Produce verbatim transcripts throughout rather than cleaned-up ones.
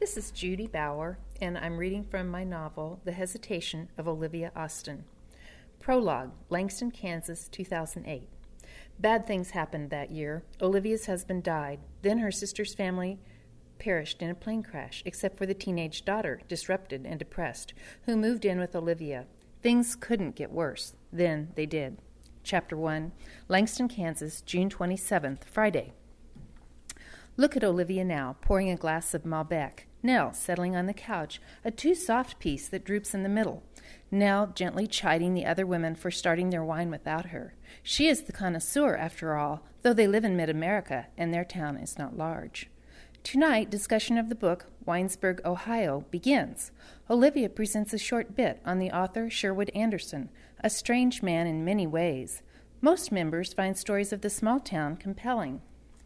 This is Judy Bauer, and I'm reading from my novel, The Hesitation of Olivia Austin. Prologue, Langston, Kansas, two thousand eight. Bad things happened that year. Olivia's husband died. Then her sister's family perished in a plane crash, except for the teenage daughter, disrupted and depressed, who moved in with Olivia. Things couldn't get worse. Then they did. Chapter one, Langston, Kansas, June twenty-seventh, Friday. Look at Olivia now, pouring a glass of Malbec. Nell settling on the couch, a too-soft piece that droops in the middle. Nell gently chiding the other women for starting their wine without her. She is the connoisseur, after all, though they live in mid-America, and their town is not large. Tonight, discussion of the book, Winesburg, Ohio, begins. Olivia presents a short bit on the author Sherwood Anderson, a strange man in many ways. Most members find stories of the small town compelling,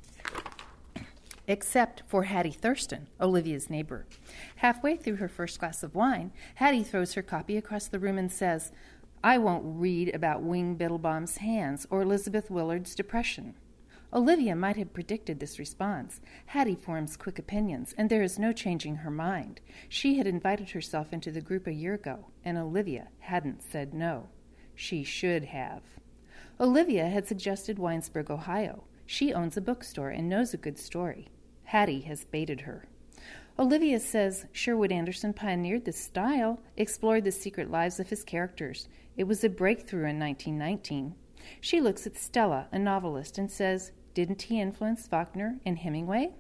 except for Hattie Thurston, Olivia's neighbor. Halfway through her first glass of wine, Hattie throws her copy across the room and says, "I won't read about Wing Biddlebaum's hands or Elizabeth Willard's depression." Olivia might have predicted this response. Hattie forms quick opinions, and there is no changing her mind. She had invited herself into the group a year ago, and Olivia hadn't said no. She should have. Olivia had suggested Winesburg, Ohio. She owns a bookstore and knows a good story. Hattie has baited her. Olivia says Sherwood Anderson pioneered this style, explored the secret lives of his characters. It was a breakthrough in nineteen nineteen. She looks at Stella, a novelist, and says, didn't he influence Faulkner and Hemingway?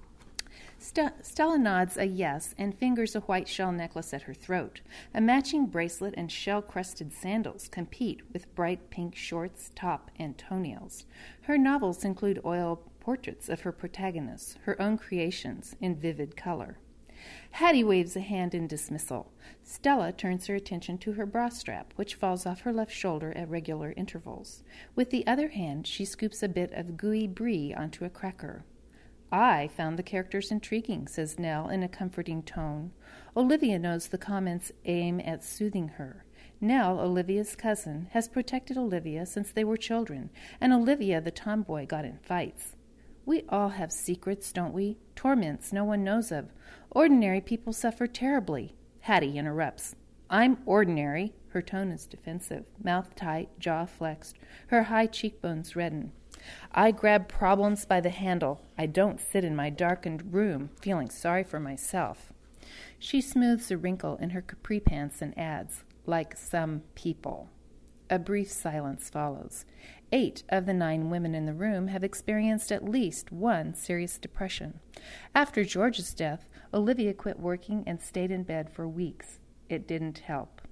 St- Stella nods a yes and fingers a white shell necklace at her throat. A matching bracelet and shell-crusted sandals compete with bright pink shorts, top, and toenails. Her novels include oil portraits of her protagonists, her own creations, in vivid color. Hattie waves a hand in dismissal. Stella turns her attention to her bra strap, which falls off her left shoulder at regular intervals. With the other hand, she scoops a bit of gooey brie onto a cracker. I found the characters intriguing, says Nell in a comforting tone. Olivia knows the comments aim at soothing her. Nell, Olivia's cousin, has protected Olivia since they were children, and Olivia, the tomboy, got in fights. We all have secrets, don't we? Torments no one knows of. Ordinary people suffer terribly. Hattie interrupts. I'm ordinary. Her tone is defensive, mouth tight, jaw flexed. Her high cheekbones redden. I grab problems by the handle. I don't sit in my darkened room feeling sorry for myself. She smooths a wrinkle in her capri pants and adds, like some people. A brief silence follows. Eight of the nine women in the room have experienced at least one serious depression. After George's death, Olivia quit working and stayed in bed for weeks. It didn't help.